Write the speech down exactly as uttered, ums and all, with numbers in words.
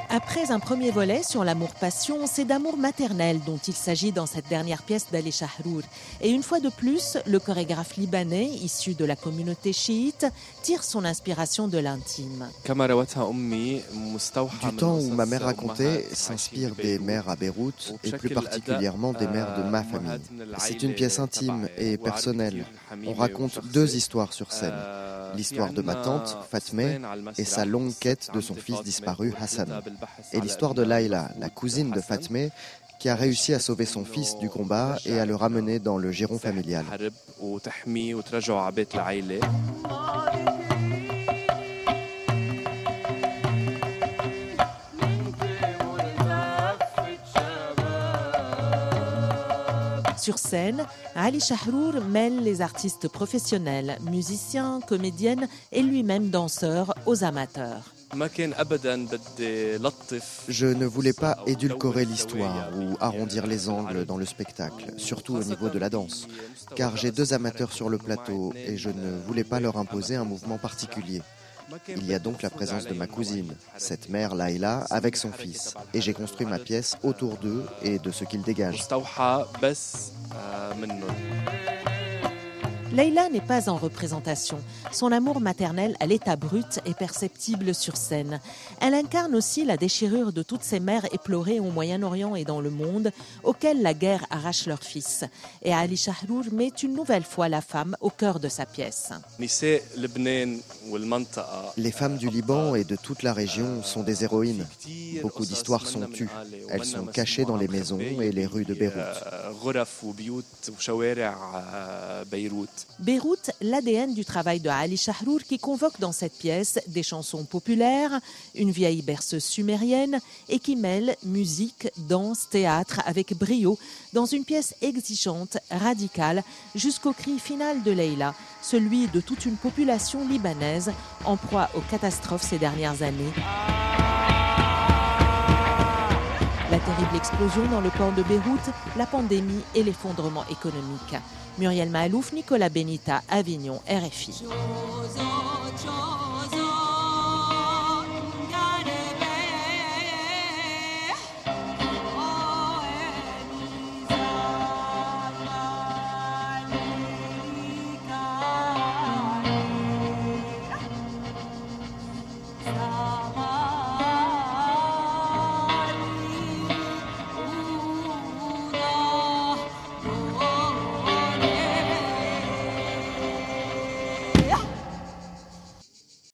Après un premier volet sur l'amour-passion, c'est d'amour maternel dont il s'agit dans cette dernière pièce d'Ali Shahrour. Et une fois de plus, le chorégraphe libanais, issu de la communauté chiite, tire son inspiration de l'intime. Du temps où ma mère racontait s'inspire des mères à Beyrouth et plus particulièrement des mères de ma famille. C'est une pièce intime et personnelle. On raconte deux histoires sur scène. L'histoire de ma tante, Fatmé, et sa longue quête de son fils disparu, Hassan. Et l'histoire de Laïla, la cousine de Fatmé, qui a réussi à sauver son fils du combat et à le ramener dans le giron familial. Sur scène, Ali Shahrour mêle les artistes professionnels, musiciens, comédiennes et lui-même danseur aux amateurs. Je ne voulais pas édulcorer l'histoire ou arrondir les angles dans le spectacle, surtout au niveau de la danse, car j'ai deux amateurs sur le plateau et je ne voulais pas leur imposer un mouvement particulier. Il y a donc la présence de ma cousine, cette mère Laïla, avec son fils. Et j'ai construit ma pièce autour d'eux et de ce qu'ils dégagent. Laïla n'est pas en représentation. Son amour maternel à l'état brut est perceptible sur scène. Elle incarne aussi la déchirure de toutes ces mères éplorées au Moyen-Orient et dans le monde, auxquelles la guerre arrache leurs fils. Et Ali Shahrour met une nouvelle fois la femme au cœur de sa pièce. Les femmes du Liban et de toute la région sont des héroïnes. Beaucoup d'histoires sont tues. Elles sont cachées dans les maisons et les rues de Beyrouth. Beyrouth, l'A D N du travail de Ali Shahrour qui convoque dans cette pièce des chansons populaires, une vieille berceuse sumérienne et qui mêle musique, danse, théâtre avec brio dans une pièce exigeante, radicale, jusqu'au cri final de Laïla, celui de toute une population libanaise en proie aux catastrophes ces dernières années. La terrible explosion dans le port de Beyrouth, la pandémie et l'effondrement économique. Muriel Mahalouf, Nicolas Benita, Avignon, R F I.